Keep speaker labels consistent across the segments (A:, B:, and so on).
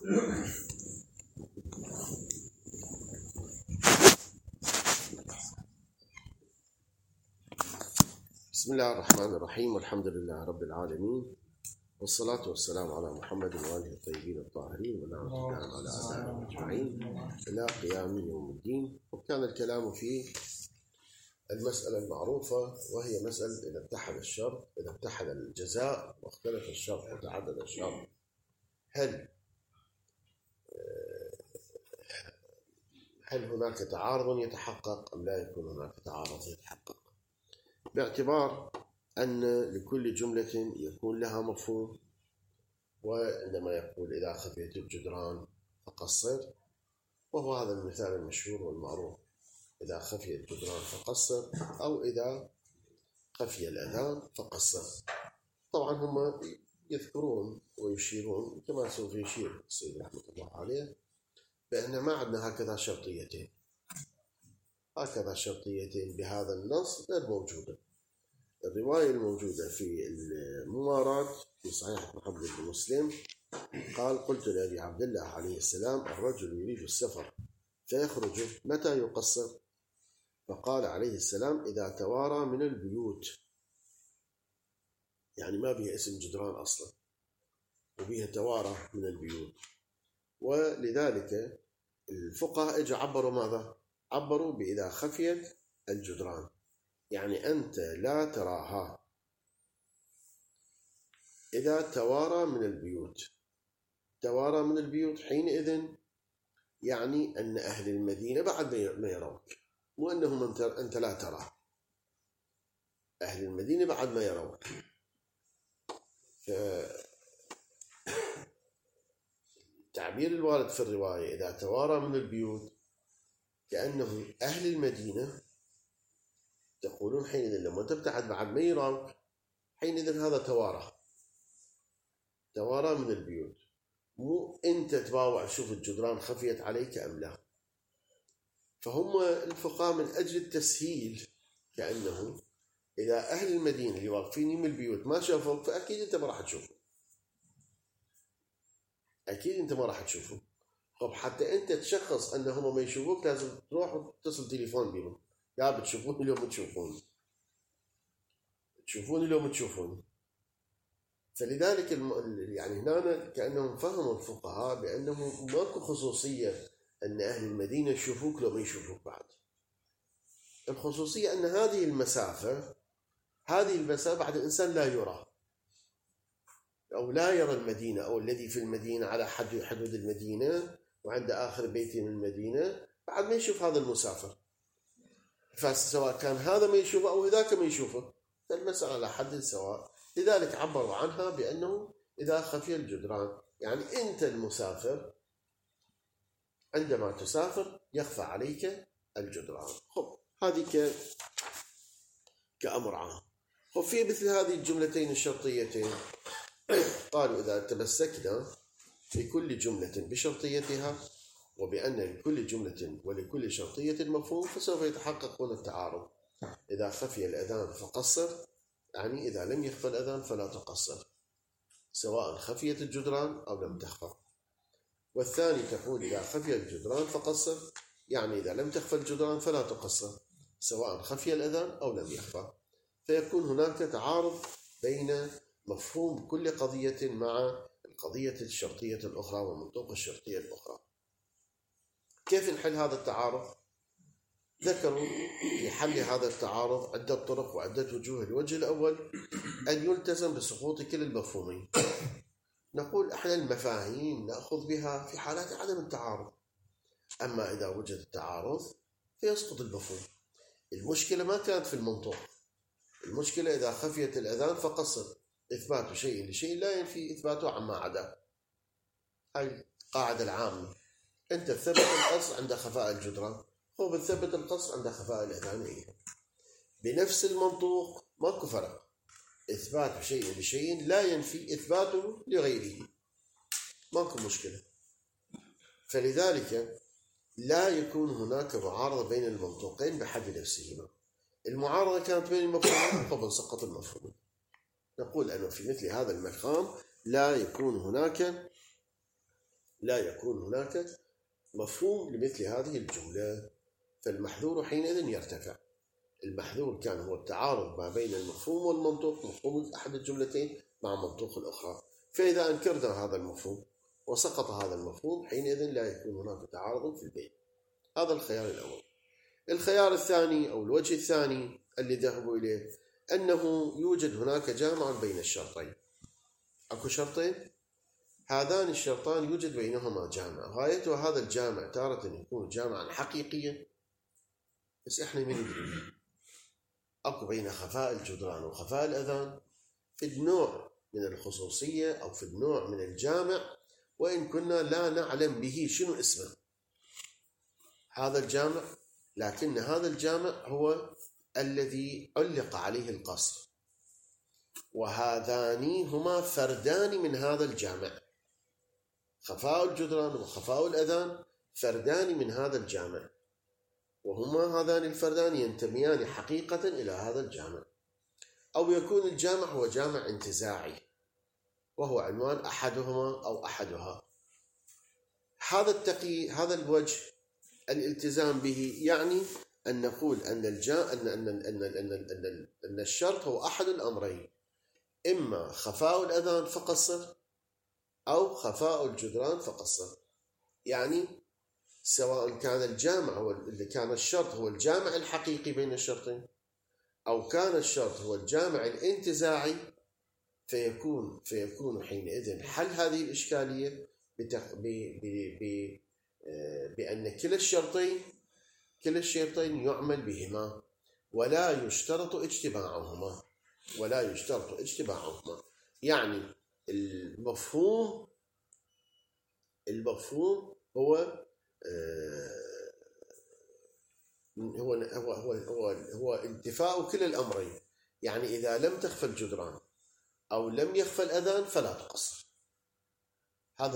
A: بسم الله الرحمن الرحيم، والحمد لله رب العالمين، والصلاة والسلام على محمد وآله الطيبين الطاهرين، ونعمة الله على أعدائهم أجمعين إلى قيام يوم الدين. وكان الكلام في المسألة المعروفة، وهي مسألة إذا اتحد الشرط، إذا اتحد الجزاء واختلف الشرط وتعدد الشرط، هل هناك تعارض يتحقق أم لا يكون هناك تعارض يتحقق؟ باعتبار أن لكل جملة يكون لها مفهوم، وعندما يقول إذا خفيت الجدران فقصر، وهو هذا المثال المشهور والمعروف، إذا خفي الجدران فقصر، أو إذا خفي الأذان فقصر. طبعا هم يذكرون ويشيرون كما سوف يشير السيد رحمة الله عليه بأن ما عندنا هكذا شرطيتين بهذا النص غير موجودة. الرواية الموجودة في الممارات في صحيح محمد بن مسلم قال: قلت لأبي عبد الله عليه السلام: الرجل يريد السفر فيخرج متى يقصر؟ فقال عليه السلام: إذا توارى من البيوت، يعني ما بها اسم جدران أصلا وبها توارى من البيوت. ولذلك الفقهاء اجوا عبروا ماذا؟ عبروا بإذا خفيت الجدران، يعني أنت لا تراها. إذا توارى من البيوت حينئذ يعني أن أهل المدينة بعد ما يروك، مو أنهم أنت لا ترى، أهل المدينة بعد ما يروك. تعبير الوارد في الرواية إذا توارى من البيوت كأنه أهل المدينة تقولون حينئذ لما تبتعد بعد ما يراك، حينئذ هذا توارى من البيوت، مو أنت تباوع شوف الجدران خفيت عليك أم لا. فهم الفقهاء من أجل التسهيل كأنه إذا أهل المدينة اللي واقفين من البيوت ما شافوك، فأكيد أنت ما راح تشوفه. طب حتى أنت تشخص أنهم ما يشوفوك لازم تروح وتتصل تليفون بهم: يا بتشوفوني لو ما تشوفوني. فلذلك يعني هنا كأنهم فهموا الفقهاء بأنه ماكو خصوصية أن أهل المدينة يشوفوك لو ما يشوفوك بعد. الخصوصية أن هذه المسافة بعد الإنسان لا يرى أو لا يرى المدينة، أو الذي في المدينة على حدود المدينة وعند آخر بيت من المدينة بعد ما يشوف هذا المسافر. فسواء كان هذا ما يشوفه أو ذاك ما يشوفه، فالمسألة على حد سواء. لذلك عبروا عنها بأنه إذا خفي الجدران، يعني أنت المسافر عندما تسافر يخفى عليك الجدران. هذه كأمر عام. في مثل هذه الجملتين الشرطيتين قالوا إذا تمسكنا في كل جملة بشرطيتها وبأن لكل جملة ولكل شرطية مفهوم، فسوف يتحققون التعارض. إذا خفي الأذان فقصر، يعني إذا لم يخفى الأذان فلا تقصر، سواء خفيت الجدران أو لم تخفى. والثاني تقول إذا خفي الجدران فقصر، يعني إذا لم تخفى الجدران فلا تقصر، سواء خفي الأذان أو لم يخفى. فيكون هناك تعارض بين مفهوم كل قضية مع القضية الشرطية الأخرى ومنطوق الشرطية الأخرى. كيف نحل هذا التعارض؟ ذكروا في حل هذا التعارض عدة طرق وعدة وجوه. الوجه الأول أن يلتزم بسقوط كل المفهومين. نقول احنا المفاهيم نأخذ بها في حالات عدم التعارض، أما إذا وجد التعارض فيسقط المفهوم. المشكلة ما كانت في المنطوق، المشكلة إذا خفيت الأذان فقصر، إثبات شيء لشيء لا ينفي إثباته عما عدا. هاي القاعدة العامة. أنت تثبت القصر عند خفاء الجدران، هو بتثبت القصر عند خفاء الأذان. بنفس المنطوق ماكو فرق، إثبات شيء لشيء لا ينفي إثباته لغيره، ماكو مشكلة. فلذلك لا يكون هناك معارضة بين المنطوقين بحد نفسهما. المعارضة كانت بين المفهومين، طبعا سقط المفهومين. نقول أنه في مثل هذا المقام لا يكون هناك لا يكون هناك مفهوم لمثل هذه الجملة، فالمحذور حينئذ يرتفع. المحذور كان هو التعارض ما بين المفهوم والمنطوق، مفهوم أحد الجملتين مع منطوق الأخرى. فإذا أنكرنا هذا المفهوم وسقط هذا المفهوم حينئذ لا يكون هناك تعارض في البيت. هذا الخيار الأول. الخيار الثاني أو الوجه الثاني اللي ذهبوا إليه أنه يوجد هناك جامع بين الشرطين. أكو شرطين، هذان الشرطان يوجد بينهما جامع، غايته هذا الجامع تارة يكون جامعا حقيقيا، بس إحنا من ندري أكو بين خفاء الجدران وخفاء الأذان في النوع من الخصوصية أو في النوع من الجامع، وإن كنا لا نعلم به شنو اسمه هذا الجامع، لكن هذا الجامع هو الذي علق عليه القصر، وهذان هما فردان من هذا الجامع. خفاء الجدران وخفاء الأذان فردان من هذا الجامع، وهما هذان الفردان ينتميان حقيقة إلى هذا الجامع. أو يكون الجامع هو جامع انتزاعي وهو عنوان أحدهما أو أحدها. هذا الوجه الالتزام به يعني أن نقول أن الشرط هو أحد الأمرين، إما خفاء الأذان فقصر أو خفاء الجدران فقصر. يعني سواء كان الجامع هو اللي كان الشرط هو الجامع الحقيقي بين الشرطين، أو كان الشرط هو الجامع الانتزاعي، فيكون حينئذ حل هذه الإشكالية بأن كلا الشرطين يعمل بهما ولا يشترط اجتماعهما. يعني المفهوم هو انتفاء كلا الأمرين. يعني إذا لم تخفى الجدران أو لم يخفى الأذان فلا تقصر. هذا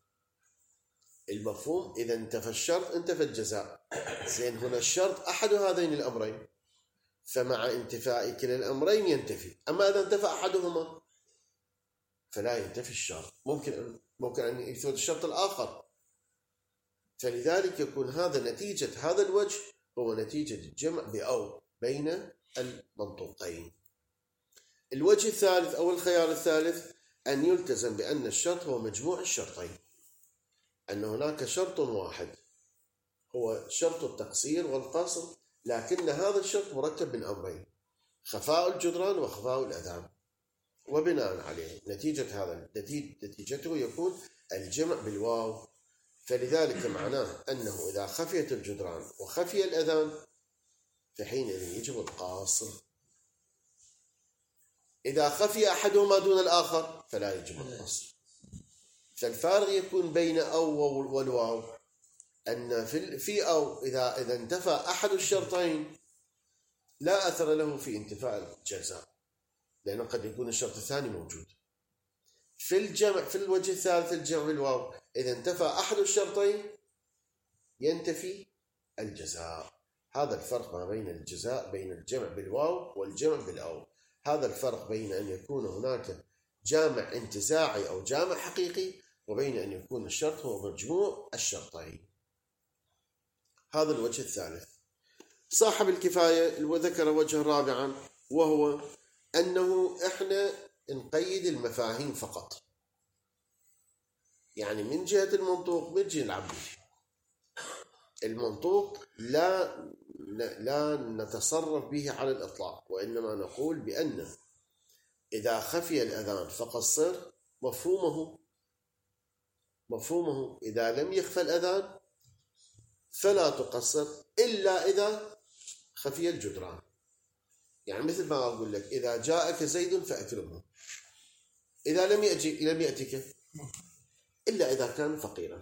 A: المفهوم إذا انتفى الشرط انتفى الجزاء. زين، هنا الشرط أحد هذين الأمرين، فمع انتفاء كلا الأمرين ينتفي. أما إذا انتفى أحدهما فلا ينتفي الشرط، ممكن أن يثبت الشرط الآخر. فلذلك يكون هذا نتيجة هذا الوجه هو نتيجة الجمع بأو بين المنطوقين. الوجه الثالث أو الخيار الثالث أن يلتزم بأن الشرط هو مجموع الشرطين، أن هناك شرط واحد هو شرط التقصير والقصر، لكن هذا الشرط مركب من أمرين، خفاء الجدران وخفاء الأذان، وبناء عليه نتيجته يكون الجمع بالواو. فلذلك معناه أنه إذا خفيت الجدران وخفي الأذان فحينئذ يجب القاصر. إذا خفي أحدهما دون الآخر فلا يجب القصر. فالفارق يكون بين أو والواو أن في أو إذا انتفى أحد الشرطين لا أثر له في انتفاء الجزاء، لأنه قد يكون الشرط الثاني موجود. في الوجه الثالث الجمع بالواو إذا انتفى أحد الشرطين ينتفي الجزاء. هذا الفرق ما بين الجزاء بين الجمع بالواو والجمع بالأو. هذا الفرق بين أن يكون هناك جامع انتزاعي أو جامع حقيقي، وبين أن يكون الشرط هو مجموع الشرطين. هذا الوجه الثالث. صاحب الكفاية وذكر وجه رابعا، وهو أنه إحنا نقيد المفاهيم فقط. يعني من جهة المنطوق بنجي نلعب به. المنطوق لا نتصرف به على الإطلاق، وإنما نقول بأن إذا خفي الأذان فقصر مفهومه إذا لم يخفى الأذان فلا تقصر إلا إذا خفي الجدران. يعني مثل ما أقول لك إذا جاءك زيد فأكرمه، إذا لم يأتك إلا إذا كان فقيرا.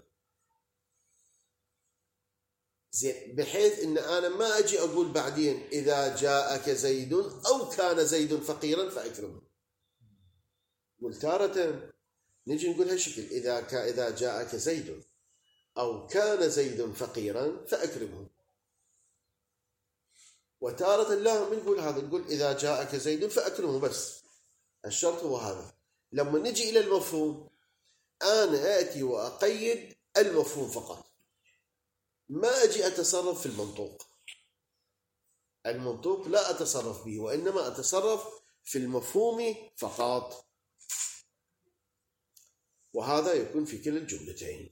A: زين، بحيث إن أنا ما أجي أقول بعدين إذا جاءك زيد أو كان زيد فقيرا فأكرمه. والتارة نجي نقول هالشكل إذا جاءك زيد أو كان زيد فقيرا فأكرمه. وتارة لا نقول هذا، نقول إذا جاءك زيد فأكرمه بس. الشرط هو هذا. لما نجي إلى المفهوم أنا آتي وأقيد المفهوم فقط، ما أجي أتصرف في المنطوق. المنطوق لا أتصرف به، وإنما أتصرف في المفهوم فقط، وهذا يكون في كلا الجملتين.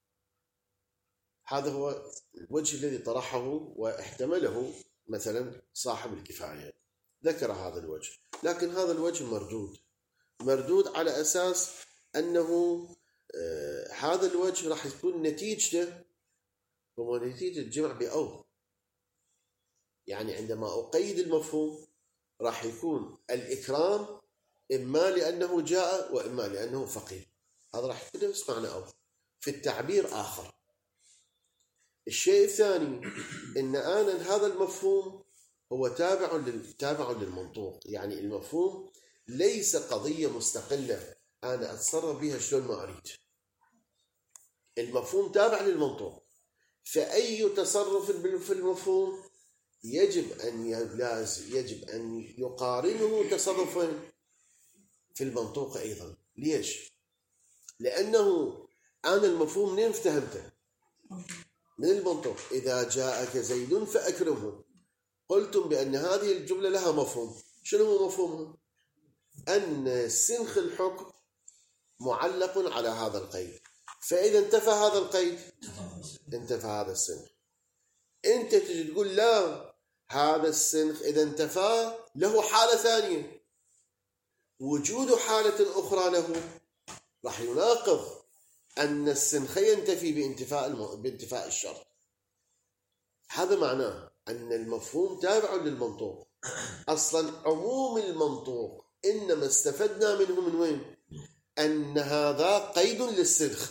A: هذا هو الوجه الذي طرحه واحتمله مثلا صاحب الكفاية، ذكر هذا الوجه، لكن هذا الوجه مردود على أساس أنه هذا الوجه راح يكون نتيجته هو نتيجة الجمع بأو، يعني عندما أقيد المفهوم راح يكون الإكرام إما لأنه جاء وإما لأنه فقير، هذا راح يكون نفس معنى أو في التعبير آخر. الشيء الثاني إن أنا هذا المفهوم هو تابع للمنطوق، يعني المفهوم ليس قضية مستقلة أنا أتصرف بها شلون ما أريد، المفهوم تابع للمنطوق، فأي تصرف في المفهوم يجب أن يقارنه تصرفا في المنطوق أيضا. ليش؟ لأنه أنا المفهوم منين افتهمته؟ من المنطوق. إذا جاءك زيد فأكرمه، قلتم بأن هذه الجملة لها مفهوم، شنو هو مفهومها؟ أن سنخ الحكم معلق على هذا القيد، فإذا انتفى هذا القيد انتفى هذا السنخ. أنت تجي تقول لا، هذا السنخ إذا انتفى له حالة ثانية، وجود حالة أخرى له راح يناقض أن السنخ ينتفي بانتفاء الشرط. هذا معناه أن المفهوم تابع للمنطوق. أصلا عموم المنطوق إنما استفدنا منه من وين؟ أن هذا قيد للسنخ،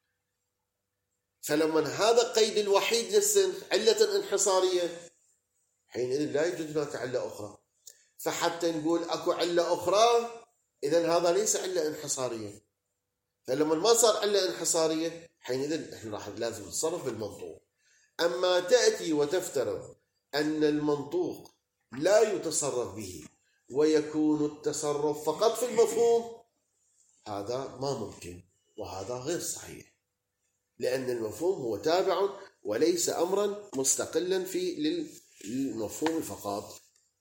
A: فلما هذا قيد الوحيد للسنخ علة انحصارية، حينئذ لا يوجد هناك علة أخرى. فحتى نقول أكو علة أخرى، إذن هذا ليس علة انحصارية، فلما ما صار علة انحصارية حينئذ إحنا راح لازم نتصرف بالمنطوق. أما تأتي وتفترض أن المنطوق لا يتصرف به ويكون التصرف فقط في المفهوم، هذا ما ممكن، وهذا غير صحيح، لأن المفهوم هو تابع وليس أمرا مستقلا للمفهوم فقط.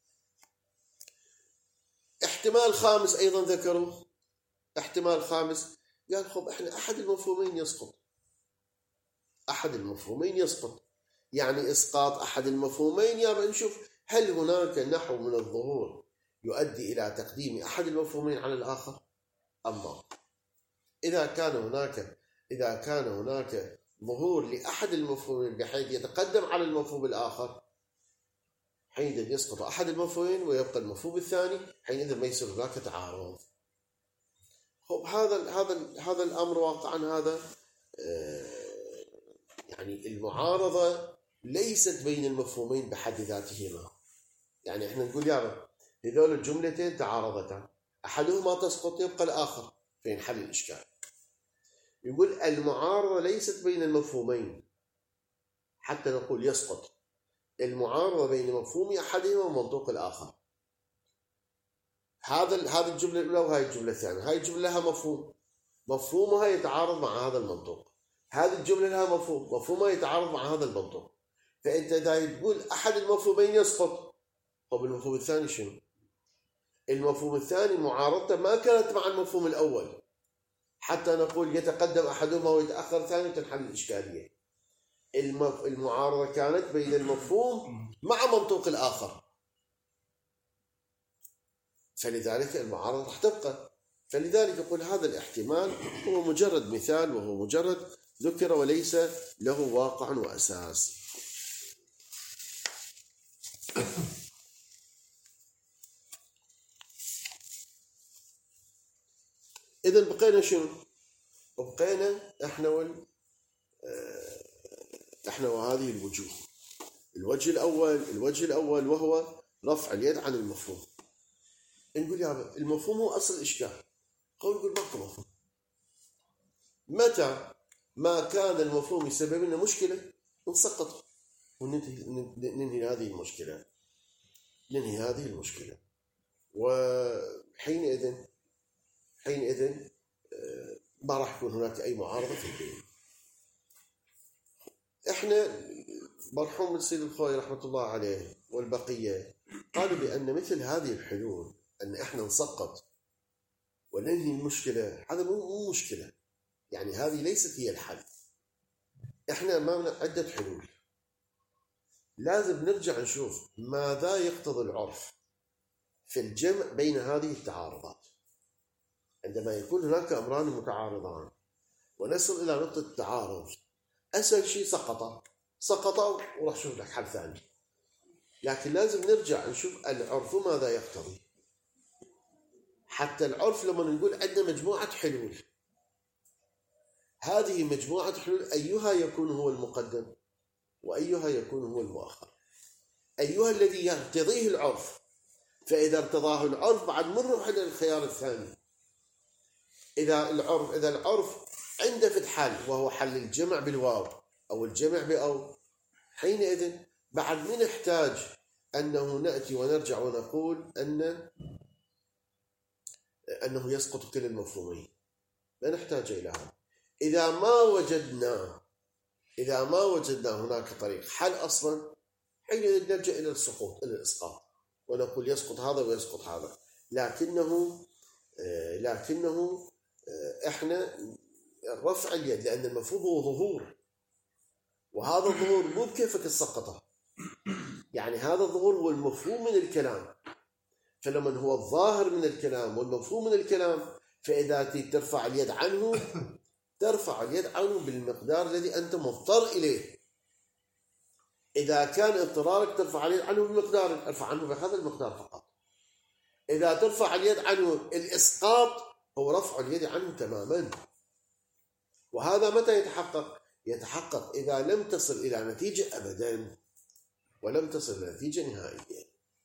A: احتمال خامس أيضا ذكروا، احتمال خامس قال خب احنا أحد المفهومين يسقط، أحد المفهومين يسقط، يعني إسقاط أحد المفهومين يا نشوف هل هناك نحو من الظهور يؤدي إلى تقديم أحد المفهومين على الآخر أم لا. إذا كان هناك ظهور لأحد المفهومين بحيث يتقدم على المفهوم الآخر، حينئذ يسقط أحد المفهومين ويبقى المفهوم الثاني، حينئذ ما يصير هناك تعارض. خب هذا الأمر واقعا هذا يعني المعارضة ليست بين المفهومين بحد ذاتهما، يعني احنا نقول يا رب هذول الجملتين تعارضتان، أحدهما تسقط يبقى الآخر، فينحل الإشكال. يقول المعارضة ليست بين المفهومين حتى نقول يسقط، المعارضة بين مفهوم أحدهما ومنطوق الآخر. هذا الجملة الأولى وهي الجملة الثانية، هاي الجملة لها مفهومها يتعارض مع هذا المنطوق، هذه الجملة لها مفهومها يتعارض مع هذا المنطوق. فأنت إذا تقول أحد المفهومين يسقط، طب المفهوم الثاني شنو؟ المفهوم الثاني معارضته ما كانت مع المفهوم الأول، حتى نقول يتقدم أحدهما ويتأخر الثاني وتنحل الإشكالية. المعارضة كانت بين المفهوم مع منطوق الآخر، فلذلك المعارضة راح تبقى. فلذلك يقول هذا الاحتمال هو مجرد مثال، وهو مجرد ذكر وليس له واقع وأساس. إذن بقينا شنو؟ وبقينا احنا وهذه الوجوه. الوجه الأول وهو رفع اليد عن المفهوم. نقول يا المفهوم هو أصل الإشكال، نقول ماكو مفهوم. متى ما كان المفهوم يسبب لنا مشكلة نسقط وننهي هذه المشكلة. وحينئذ ما راح يكون هناك أي معارضة في البين. إحنا مرحوم السيد الخوي رحمة الله عليه والبقية قالوا بأن مثل هذه الحلول أن إحنا نسقط وننهي المشكلة، هذا مو مشكلة، يعني هذه ليست هي الحل. إحنا أمامنا عدة حلول، لازم نرجع نشوف ماذا يقتضي العرف في الجمع بين هذه التعارضات. عندما يكون هناك أمران متعارضان ونصل إلى نقطة التعارض، أسهل شيء سقطوا وراح نشوف لك حل ثاني، لكن لازم نرجع نشوف العرف ماذا يقتضي. حتى العرف لما نقول عندنا مجموعة حلول، هذه مجموعة حلول أيها يكون هو المقدم وأيها يكون هو المؤخر، أيها الذي يقتضيه العرف، فإذا ارتضاه العرف بعد نروح إلى الخيار الثاني. إذا العرف عنده في الحل وهو حل الجمع بالواو أو الجمع بأو، حينئذ بعد ما نحتاج أنه نأتي ونرجع ونقول أنه يسقط كل المفهومين، لا نحتاج إلى هذا. إذا ما وجدنا هناك طريق حل أصلا، حينئذ نرجع إلى الإسقاط ونقول يسقط هذا ويسقط هذا. لكنه إحنا رفع اليد، لأن المفهوم هو ظهور، وهذا الظهور مو بكيفك تسقطه، يعني هذا الظهور هو المفهوم من الكلام. فلما هو الظاهر من الكلام والمفهوم من الكلام، فإذا ترفع اليد عنه ترفع اليد عنه بالمقدار الذي أنت مضطر إليه. إذا كان اضطرارك ترفع اليد عنه بمقدار، ارفع عنه بهذا المقدار فقط. إذا ترفع اليد عنه الإسقاط، هو رفع اليد عنه تماما. وهذا متى يتحقق إذا لم تصل إلى نتيجة أبدا، ولم تصل إلى نتيجة نهائية.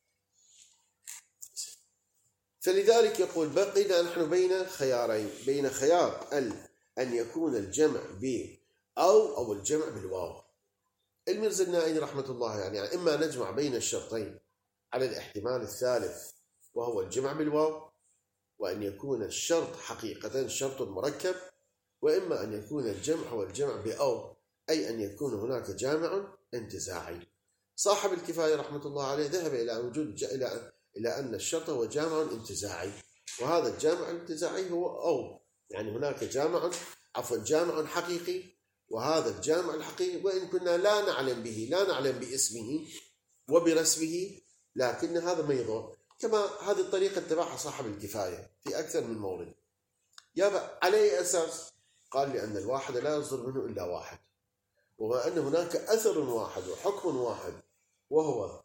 A: فلذلك يقول بقينا نحن بين خيارين، بين خيار أن يكون الجمع ب أو الجمع بالواو. الميرزا النائي رحمة الله يعني إما نجمع بين الشرطين على الاحتمال الثالث وهو الجمع بالواو، وأن يكون الشرط حقيقة شرط مركب، وإما أن يكون الجمع هو الجمع بأو، أي أن يكون هناك جامع انتزاعي. صاحب الكفاية رحمة الله عليه ذهب إلى أن الشرط هو جامع انتزاعي، وهذا الجامع الانتزاعي هو أو، يعني هناك جامع حقيقي، وهذا الجامع الحقيقي وإن كنا لا نعلم باسمه وبرسمه، لكن هذا ما يضر. كما هذه الطريقة اتبعها صاحب الكفاية في أكثر من مورد. على أي أساس؟ قال لأن الواحد لا يصدر منه إلا واحد، وما أن هناك أثر واحد وحكم واحد وهو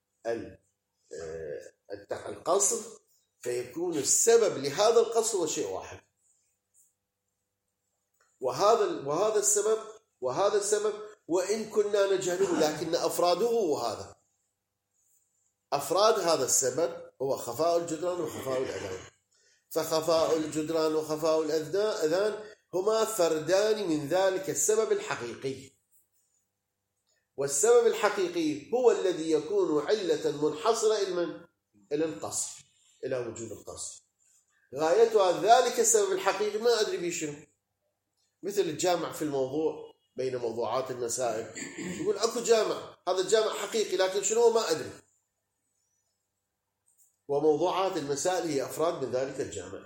A: القصر، فيكون السبب لهذا القصر هو شيء واحد، وهذا السبب وإن كنا نجهله، لكن أفراده هو هذا. أفراد هذا السبب هو خفاء الجدران وخفاء الأذان، فخفاء الجدران وخفاء الأذان هما فردان من ذلك السبب الحقيقي، والسبب الحقيقي هو الذي يكون علة منحصرة إلى القصر، إلى وجود القصر. غايتها ذلك السبب الحقيقي ما أدري بشنو، مثل الجامع في الموضوع بين موضوعات المسائل، يقول أكو جامع، هذا الجامع حقيقي لكن شنو ما أدري. وموضوعات المسائل هي أفراد من ذلك الجامع.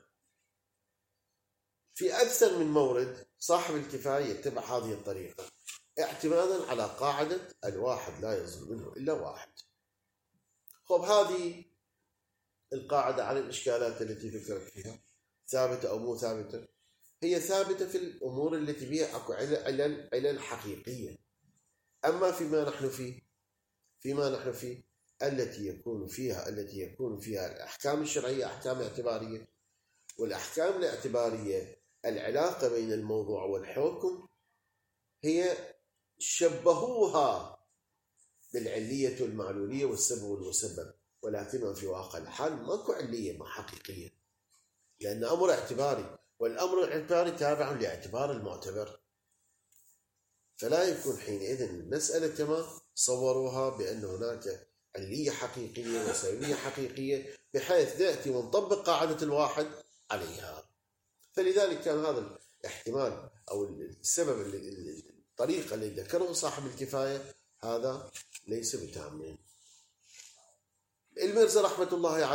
A: في أكثر من مورد صاحب الكفاية يتبع هذه الطريقة اعتمادا على قاعدة الواحد لا يصدر منه إلا واحد. خب هذه القاعدة على الإشكالات التي فكرت فيها ثابتة أو مو ثابتة؟ هي ثابتة في الأمور التي بها أكو علل حقيقية. أما فيما نحن فيه التي يكون فيها الأحكام الشرعية أحكام اعتبارية، والأحكام الاعتبارية العلاقة بين الموضوع والحكم هي شبهوها بالعلية والمعلولية والسبب والمسبب، ولكنها في واقع الحال ماكو علية ما حقيقية، لأن أمر اعتباري، والأمر الاعتباري تابع لاعتبار المعتبر. فلا يكون حينئذ المسألة كما صوروها بأن هناك علية حقيقية وسببية حقيقية بحيث نأتي ونطبق قاعدة الواحد عليها. فلذلك كان هذا احتمال أو السبب الطريقة اللي ذكره صاحب الكفاية هذا ليس بتام. المرزا رحمة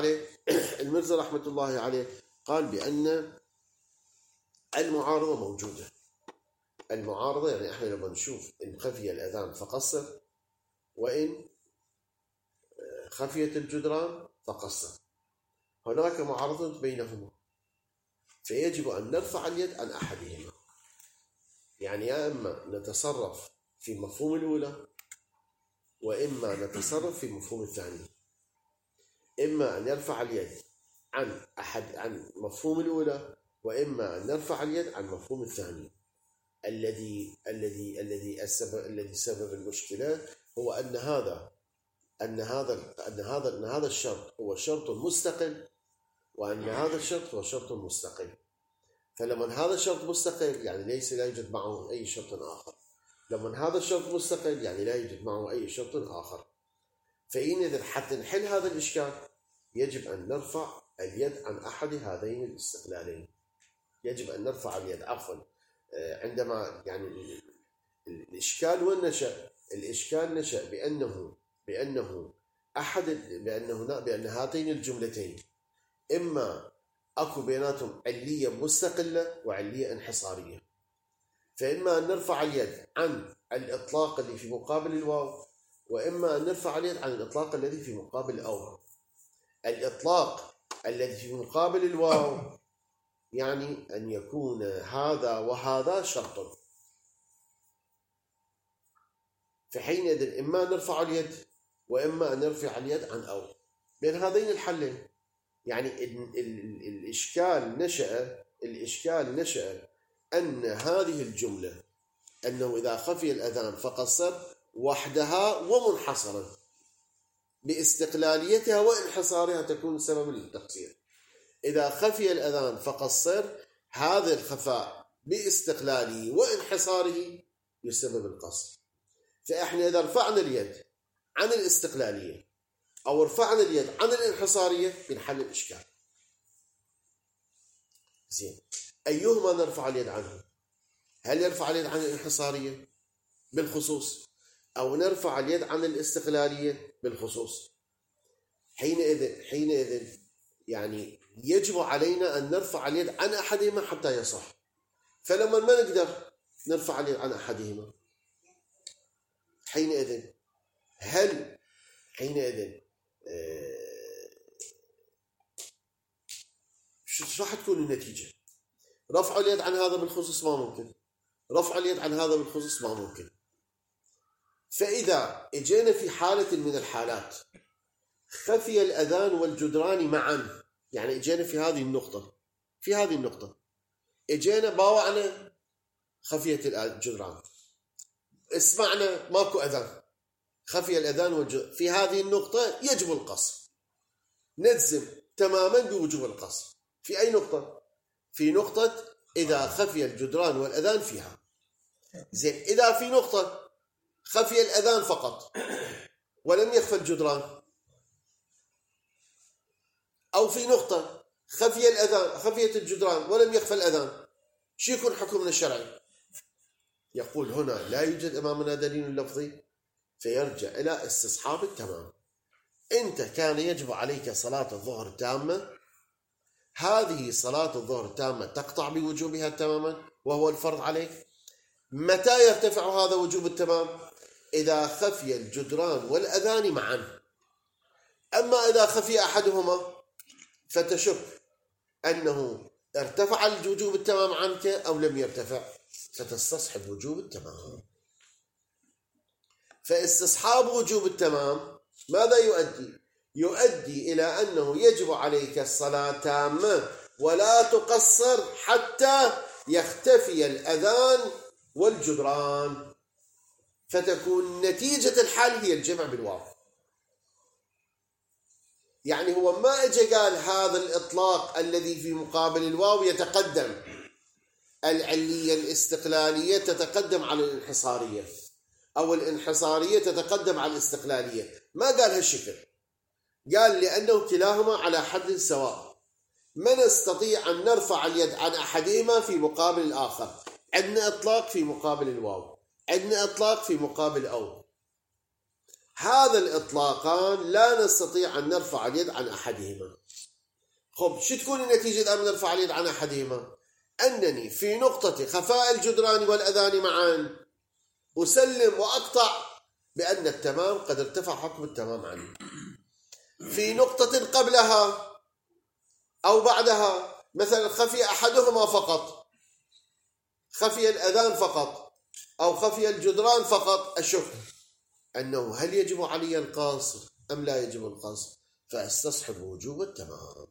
A: الله عليه قال بأن المعارضة موجودة. المعارضة يعني احنا لما نشوف إن خفي الأذان فقصر، وإن خفيت الجدران فقصر، هناك معارضة بينهما، فيجب أن نرفع اليد عن أحدهما. يعني يا إما نتصرف في مفهوم الأولى، وإما نتصرف في مفهوم الثاني. إما أن نرفع اليد عن مفهوم الأولى، وإما أن نرفع اليد عن مفهوم الثاني. الذي سبب المشكلة هو أن هذا الشرط هو شرط مستقل، وأن هذا الشرط هو شرط مستقل. فلما هذا الشرط مستقل يعني لا يوجد معه أي شرط آخر. لما هذا الشرط مستقل يعني لا يوجد معه أي شرط آخر. فإذا حتى نحل هذا الإشكال يجب أن نرفع اليد عن أحد هذين الاستقلالين. يجب أن نرفع اليد عندما يعني الإشكال والنشأ. الإشكال نشأ بأن هاتين الجملتين إما أكو بيناتهم علية مستقلة وعلية انحصارية. فإما أن نرفع اليد عن الإطلاق اللي في مقابل الواو، وإما أن نرفع اليد عن الإطلاق الذي في مقابل الأو. الإطلاق الذي في مقابل الواو يعني أن يكون هذا وهذا شرط. فحينئذ إما نرفع اليد وإما أن نرفع اليد عن أو. بين هذين الحلين يعني الإشكال نشأ أن هذه الجملة أنه إذا خفي الأذان فقصر وحدها ومنحصرا باستقلاليتها وانحصارها تكون سببا للتقصير. إذا خفي الأذان فقصر، هذا الخفاء باستقلاله وانحصاره يسبب القصر. فإحنا إذا رفعنا اليد عن الاستقلالية أو رفعنا اليد عن الانحصارية بنحل الإشكال. زين، أيهما نرفع اليد عنه؟ هل يرفع اليد عن الانحصارية بالخصوص أو نرفع اليد عن الاستقلالية بالخصوص؟ حينئذ يعني يجب علينا أن نرفع اليد عن أحدهما حتى يصح. فلما ما نقدر نرفع اليد عن أحدهما، حينئذ شو راح تكون النتيجة؟ رفع اليد عن هذا بالخصوص ما ممكن، رفع اليد عن هذا بالخصوص ما ممكن. فإذا اجينا في حالة من الحالات خفي الأذان والجدران معا، يعني اجينا في هذه النقطة اجينا باوعنا خفية الجدران، اسمعنا ماكو أذان، خفي الأذان والجدران، في هذه النقطة يجب القصر، نجزم تماما بوجوب القصر. في أي نقطة؟ في نقطة إذا خفي الجدران والأذان فيها. زين، إذا في نقطة خفي الأذان فقط ولم يخفى الجدران، أو في نقطة خفيت الجدران ولم يخفى الأذان، شو يكون حكمنا الشرعي؟ يقول هنا لا يوجد أمامنا دليل لفظي، فيرجع إلى استصحاب التمام. أنت كان يجب عليك صلاة الظهر تامة، هذه صلاة الظهر تامة تقطع بوجوبها تماما وهو الفرض عليك. متى يرتفع هذا وجوب التمام؟ إذا خفي الجدران والأذان معا. أما إذا خفي أحدهما فتشك أنه ارتفع الوجوب التمام عنك أو لم يرتفع، فتستصحب وجوب التمام. فاستصحاب وجوب التمام ماذا يؤدي إلى أنه يجب عليك الصلاة تامة ولا تقصر حتى يختفي الأذان والجدران، فتكون نتيجة الحال هي الجمع بالواو. يعني هو ما اجى قال هذا الإطلاق الذي في مقابل الواو يتقدم، العلية الاستقلالية تتقدم على الانحصارية أو الانحصارية تتقدم على الاستقلالية، ما قال هالشكل. قال لأنه كلاهما على حد سواء، ما نستطيع أن نرفع اليد عن أحدهما في مقابل الآخر. عندنا إطلاق في مقابل الواو، عندنا إطلاق في مقابل أو. هذا الإطلاقان لا نستطيع أن نرفع اليد عن أحدهما. خب شو تكون النتيجة إذا نرفع اليد عن أحدهما؟ أنني في نقطة خفاء الجدران والأذان معا أسلم وأقطع بأن التمام قد ارتفع حكم التمام عني. في نقطة قبلها أو بعدها، مثلا خفي أحدهما فقط، خفي الأذان فقط أو خفي الجدران فقط، أشك أنه هل يجب علي القصر أم لا يجب القصر، فأستصحب وجوب التمام.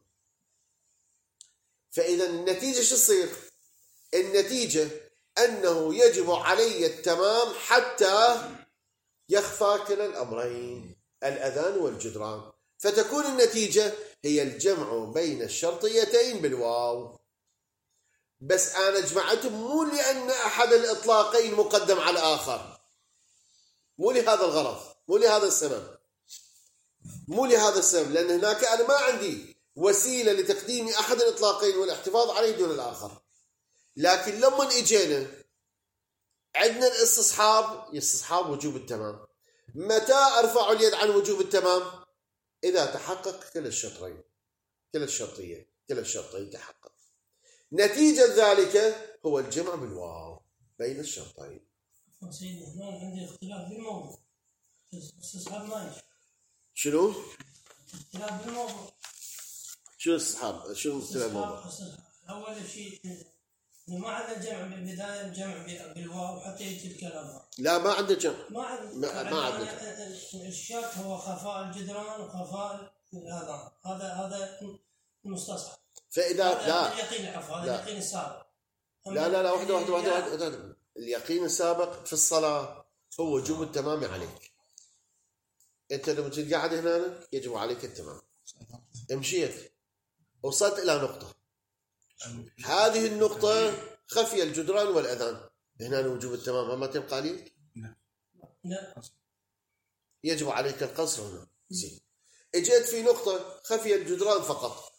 A: فإذا النتيجة شو تصير؟ النتيجة أنه يجب علي التمام حتى يخفى كلا الأمرين، الأذان والجدران، فتكون النتيجة هي الجمع بين الشرطيتين بالواو. بس أنا جمعتهم مو لأن أحد الإطلاقين مقدم على الآخر، مو لهذا الغرض، مو لهذا السبب، مو لهذا السبب، لأن هناك أنا ما عندي وسيلة لتقديم أحد الإطلاقين والاحتفاظ عليه دون الآخر. لكن لما اجينا عندنا استصحاب وجوب التمام. متى أرفع اليد عن وجوب التمام؟ إذا تحقق كلا الشرطين، كلا الشرطين تحقق. نتيجة ذلك هو الجمع بالواو بين الشرطين.
B: سيدي هنا عندي اختلاف بالموضوع. استصحاب ما يجي.
A: شنو؟
B: اختلاف بالموضوع.
A: شنو استصحاب؟ شنو اختلاف بالموضوع؟
B: أول شيء ما عندنا جمع بالبداية، الجمع بالواو حتى يجي الكلام.
A: لا ما عندنا جمع.
B: ما عندنا. الشرط هو خفاء الجدران وخفاء الأذان. هذا المستصحب.
A: فإذا لا
B: اليقين العفو، هذا اليقين السابق.
A: لا واحدة. اليقين السابق في الصلاة هو وجوب التمام عليك. أنت لما تقعد هنا يجب عليك التمام. مشيت وصلت إلى نقطة، هذه النقطة خفي الجدران والأذان، هنا وجوب التمام ما تبقى عليك؟
B: لا،
A: يجب عليك القصر هنا. اجيت في نقطة خفي الجدران فقط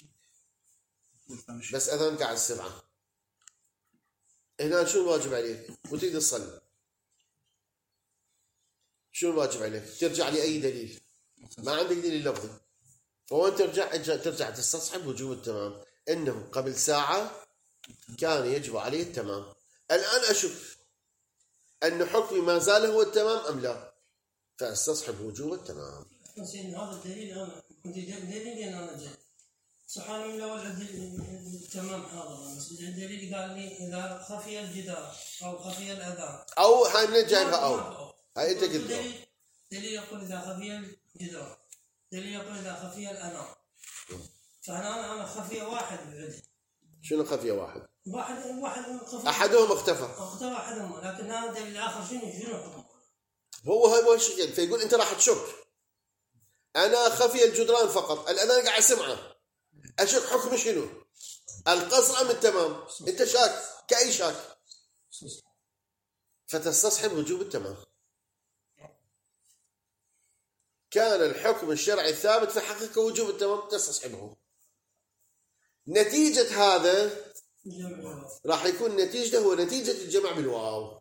A: بس أذان قاعد السبعة، هنا شو الواجب عليك؟ وتريد تصلي، شو الواجب عليك؟ ترجع لأي دليل؟ ما عندك دليل لفظي، فوين ترجع تستصحب وجوب التمام، إنه قبل ساعة كان يجب عليه التمام، الآن أشوف أن حكمي ما زال هو التمام أم لا، فأستصحب وجوب التمام.
B: هذا الدليل أنا دليل أنا جاي سبحان الله ولا التمام هذا، بس الدليل قال لي إذا خفي الجدار أو خفي الأذان
A: أو هاي من جايبها أو هاي أنت قلت
B: دليل يقول إذا خفي الجدار، دليل يقول إذا خفي الأذان، فأنا خفي واحد بعد.
A: شنو خفي واحد
B: خفي
A: أحدهم اختفى
B: أحدهم، لكن هذا الدليل الآخر شنو حكمه؟
A: هو الشيء، فيقول أنت راح تشك، أنا خفي الجدران فقط، الأذان قاعد سمعه، أشك حكم شنو؟ القصر أم التمام؟ أنت شاك كأي شاك، فتستصحب وجوب التمام. كان الحكم الشرعي الثابت في حقك وجوب التمام تستصحبه. نتيجة هذا راح يكون نتيجته هو نتيجة الجمع بالواو،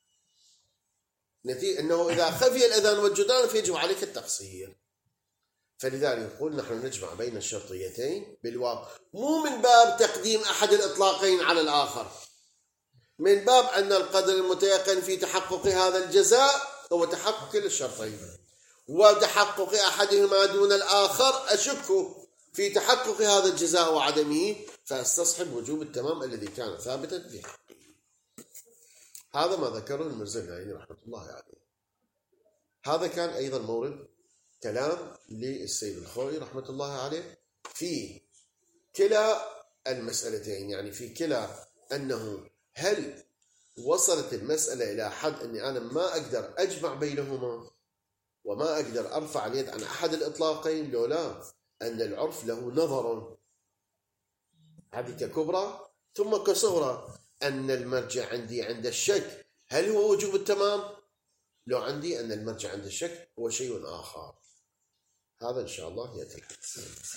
A: أنه إذا خفي الأذان والجدران فيجب عليك التقصير. فلذلك يقول نحن نجمع بين الشرطيتين بالواو، مو من باب تقديم أحد الإطلاقين على الآخر، من باب أن القدر المتيقن في تحقق هذا الجزاء هو تحقق الشرطين، وتحقق أحدهما دون الآخر أشك في تحقق هذا الجزاء وعدمه، فأستصحب وجوب التمام الذي كان ثابتا في حقه. هذا ما ذكره المرزقاني رحمة الله عليه. هذا كان أيضا مورد كلام للسيد الخوئي رحمة الله عليه في كلا المسألتين، يعني في كلا أنه هل وصلت المسألة إلى حد أني أنا ما أقدر أجمع بينهما وما أقدر أرفع اليد عن أحد الإطلاقين، لولا أن العرف له نظر، هذه ككبرى ثم كصغرى، أن المرجع عندي عند الشك هل هو وجوب التمام، لو عندي أن المرجع عند الشك هو شيء آخر. هذا إن شاء الله يأتي الحديث.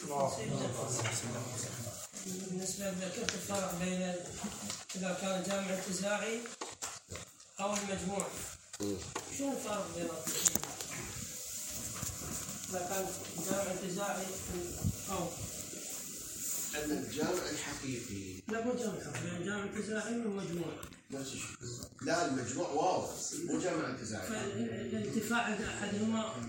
B: بالنسبة ذكرت الفرق بين إذا كان جامع انتزاعي أو المجموع. شو الفرق بينهم؟ إذا كان جامع انتزاعي أو
A: أن الجامع الحقيقي
B: لا مو جامع حقيقي، جامع انتزاعي ومجموع.
A: لا المجموع واو مو جامع انتزاعي.
B: فالانتفاع عند أحدهما